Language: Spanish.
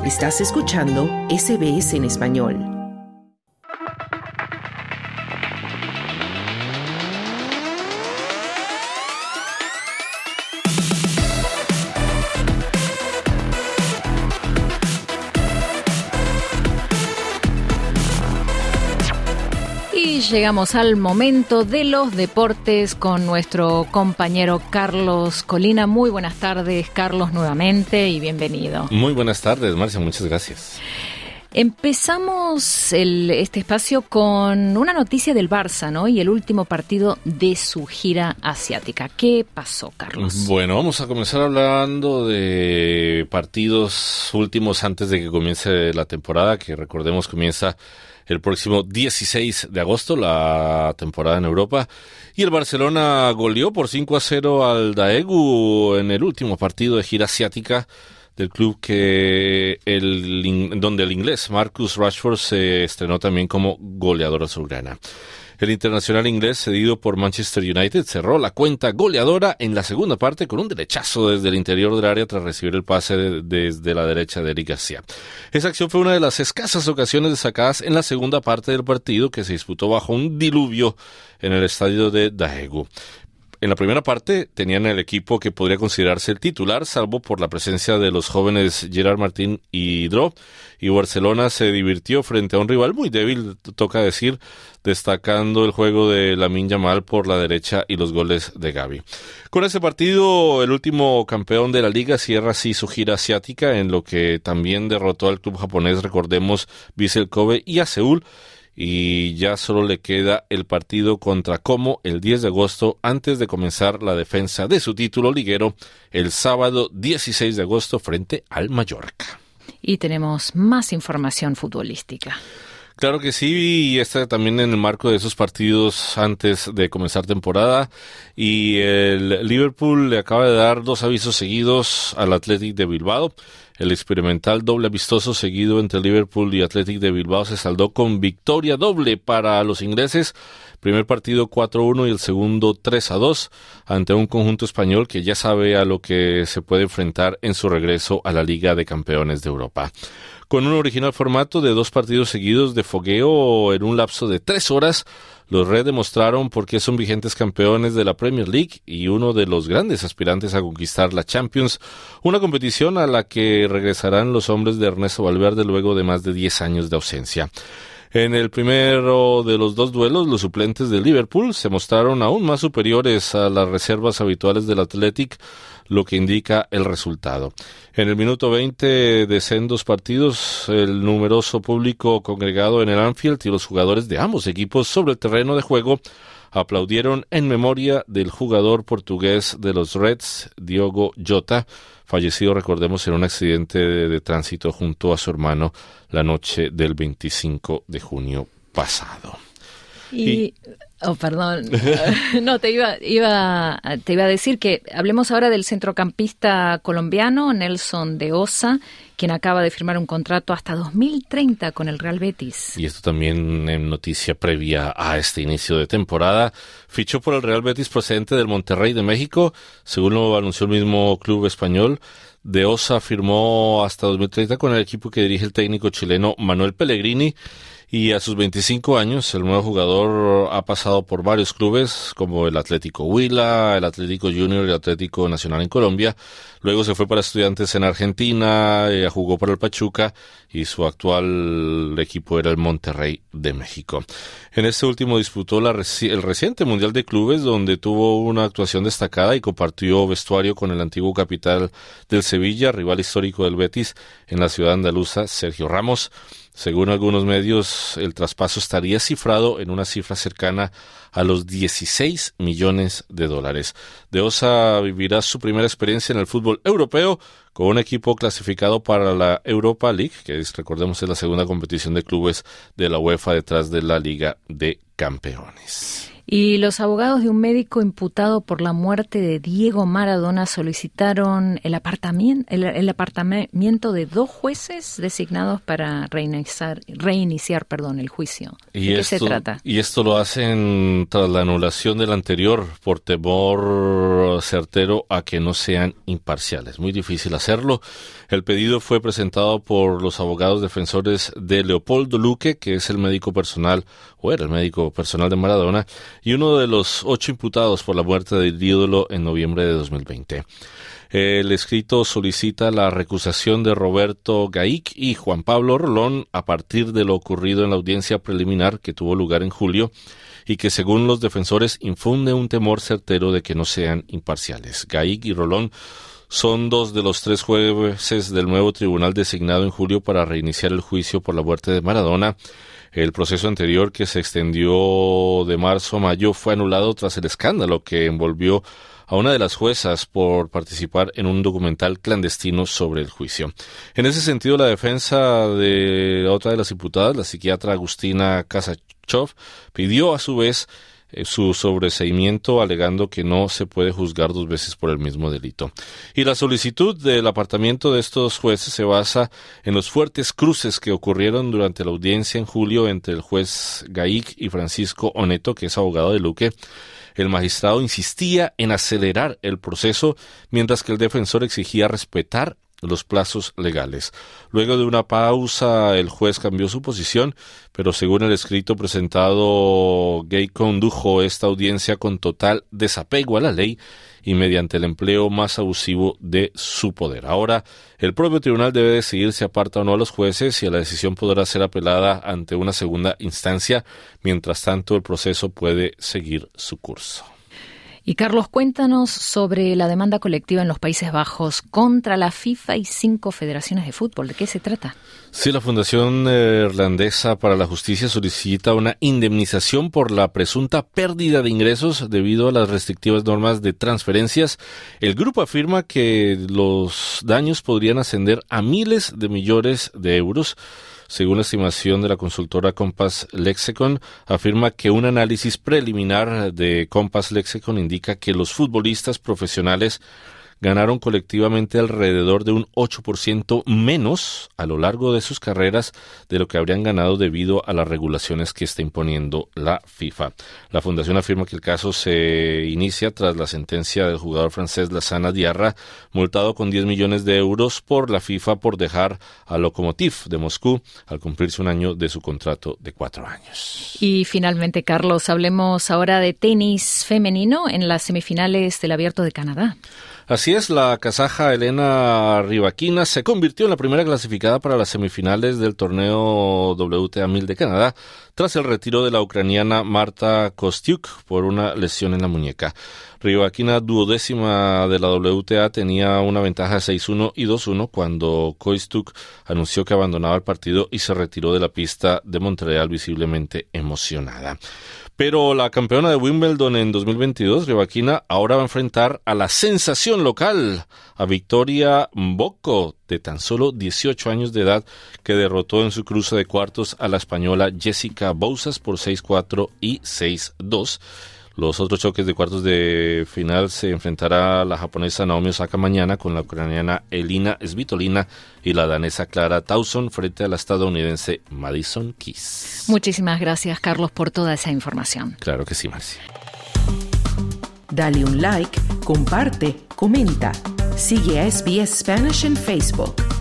Estás escuchando SBS en español. Y llegamos al momento de los deportes con nuestro compañero Carlos Colina. Muy buenas tardes, Carlos, nuevamente, y bienvenido. Muy buenas tardes, Marcia, muchas gracias. Empezamos este espacio con una noticia del Barça, ¿no? Y el último partido de su gira asiática. ¿Qué pasó, Carlos? Bueno, vamos a comenzar hablando de partidos últimos antes de que comience la temporada, que recordemos comienza el próximo 16 de agosto, la temporada en Europa. Y el Barcelona goleó por 5-0 al Daegu en el último partido de gira asiática del club donde el inglés Marcus Rashford se estrenó también como goleador azulgrana. El internacional inglés, cedido por Manchester United, cerró la cuenta goleadora en la segunda parte con un derechazo desde el interior del área tras recibir el pase desde la derecha de Eric García. Esa acción fue una de las escasas ocasiones destacadas en la segunda parte del partido, que se disputó bajo un diluvio en el estadio de Daegu. En la primera parte tenían el equipo que podría considerarse el titular, salvo por la presencia de los jóvenes Gerard Martín y Drop, y Barcelona se divirtió frente a un rival muy débil, toca decir, destacando el juego de Lamine Yamal por la derecha y los goles de Gavi. Con ese partido, el último campeón de la liga cierra así su gira asiática, en lo que también derrotó al club japonés, recordemos, Vissel Kobe y a Seúl, y ya solo le queda el partido contra Como el 10 de agosto antes de comenzar la defensa de su título liguero el sábado 16 de agosto frente al Mallorca. Y tenemos más información futbolística. Claro que sí, y está también en el marco de esos partidos antes de comenzar temporada, y el Liverpool le acaba de dar 2 avisos seguidos al Athletic de Bilbao. El experimental doble amistoso seguido entre Liverpool y Athletic de Bilbao se saldó con victoria doble para los ingleses. Primer partido 4-1 y el segundo 3-2 ante un conjunto español que ya sabe a lo que se puede enfrentar en su regreso a la Liga de Campeones de Europa. Con un original formato de 2 partidos seguidos de fogueo en un lapso de 3 horas, los Reds demostraron por qué son vigentes campeones de la Premier League y uno de los grandes aspirantes a conquistar la Champions, una competición a la que regresarán los hombres de Ernesto Valverde luego de más de 10 años de ausencia. En el primero de los 2 duelos, los suplentes de Liverpool se mostraron aún más superiores a las reservas habituales del Athletic, lo que indica el resultado. En el minuto 20 de sendos partidos, el numeroso público congregado en el Anfield y los jugadores de ambos equipos sobre el terreno de juego aplaudieron en memoria del jugador portugués de los Reds, Diogo Jota, fallecido, recordemos, en un accidente de tránsito junto a su hermano la noche del 25 de junio pasado. No, te iba a decir que hablemos ahora del centrocampista colombiano Nelson de Osa, quien acaba de firmar un contrato hasta 2030 con el Real Betis. Y esto también en noticia previa a este inicio de temporada. Fichó por el Real Betis procedente del Monterrey de México, según lo anunció el mismo club español. De Osa firmó hasta 2030 con el equipo que dirige el técnico chileno Manuel Pellegrini. Y a sus 25 años, el nuevo jugador ha pasado por varios clubes como el Atlético Huila, el Atlético Junior y el Atlético Nacional en Colombia. Luego se fue para Estudiantes en Argentina, jugó para el Pachuca y su actual equipo era el Monterrey de México. En este último disputó el reciente Mundial de Clubes, donde tuvo una actuación destacada y compartió vestuario con el antiguo capitán del Sevilla, rival histórico del Betis en la ciudad andaluza, Sergio Ramos. Según algunos medios, el traspaso estaría cifrado en una cifra cercana a los $16 millones. De Osa vivirá su primera experiencia en el fútbol europeo con un equipo clasificado para la Europa League, que recordemos es la segunda competición de clubes de la UEFA detrás de la Liga de Campeones. Y los abogados de un médico imputado por la muerte de Diego Maradona solicitaron el apartamiento de 2 jueces designados para reiniciar el juicio. ¿De qué se trata? Y esto lo hacen tras la anulación del anterior por temor certero a que no sean imparciales. Muy difícil hacerlo. El pedido fue presentado por los abogados defensores de Leopoldo Luque, que es el médico personal, o era el médico personal de Maradona, y uno de los 8 imputados por la muerte del ídolo en noviembre de 2020. El escrito solicita la recusación de Roberto Gaic y Juan Pablo Rolón a partir de lo ocurrido en la audiencia preliminar que tuvo lugar en julio y que, según los defensores, infunde un temor certero de que no sean imparciales. Gaic y Rolón son 2 de los 3 jueces del nuevo tribunal designado en julio para reiniciar el juicio por la muerte de Maradona. El proceso anterior, que se extendió de marzo a mayo, fue anulado tras el escándalo que envolvió a una de las juezas por participar en un documental clandestino sobre el juicio. En ese sentido, la defensa de otra de las imputadas, la psiquiatra Agustina Kasachov, pidió a su vez su sobreseimiento, alegando que no se puede juzgar 2 veces por el mismo delito. Y la solicitud del apartamiento de estos jueces se basa en los fuertes cruces que ocurrieron durante la audiencia en julio entre el juez Gaic y Francisco Oneto, que es abogado de Luque. El magistrado insistía en acelerar el proceso, mientras que el defensor exigía respetar los plazos legales. Luego de una pausa, el juez cambió su posición, pero según el escrito presentado, Gaic condujo esta audiencia con total desapego a la ley y mediante el empleo más abusivo de su poder. Ahora, el propio tribunal debe decidir si aparta o no a los jueces y la decisión podrá ser apelada ante una segunda instancia. Mientras tanto, el proceso puede seguir su curso. Y Carlos, cuéntanos sobre la demanda colectiva en los Países Bajos contra la FIFA y 5 federaciones de fútbol. ¿De qué se trata? Sí, la Fundación Irlandesa para la Justicia solicita una indemnización por la presunta pérdida de ingresos debido a las restrictivas normas de transferencias. El grupo afirma que los daños podrían ascender a miles de millones de euros. Según la estimación de la consultora Compass Lexecon, afirma que un análisis preliminar de Compass Lexecon indica que los futbolistas profesionales ganaron colectivamente alrededor de un 8% menos a lo largo de sus carreras de lo que habrían ganado debido a las regulaciones que está imponiendo la FIFA. La fundación afirma que el caso se inicia tras la sentencia del jugador francés Lassana Diarra, multado con 10 millones de euros por la FIFA por dejar a Lokomotiv de Moscú al cumplirse un año de su contrato de 4 años. Y finalmente, Carlos, hablemos ahora de tenis femenino en las semifinales del Abierto de Canadá. Así es, la kazaja Elena Rybakina se convirtió en la primera clasificada para las semifinales del torneo WTA 1000 de Canadá tras el retiro de la ucraniana Marta Kostyuk por una lesión en la muñeca. Rybakina, duodécima de la WTA, tenía una ventaja 6-1 y 2-1 cuando Kostyuk anunció que abandonaba el partido y se retiró de la pista de Montreal visiblemente emocionada. Pero la campeona de Wimbledon en 2022, Rybakina, ahora va a enfrentar a la sensación local, a Victoria Mboko, de tan solo 18 años de edad, que derrotó en su cruce de cuartos a la española Jessica Bouzas por 6-4 y 6-2. Los otros choques de cuartos de final se enfrentará la japonesa Naomi Osaka mañana con la ucraniana Elina Svitolina y la danesa Clara Tauson frente a la estadounidense Madison Keys. Muchísimas gracias, Carlos, por toda esa información. Claro que sí, Marcia. Dale un like, comparte, comenta. Sigue a SBS Spanish en Facebook.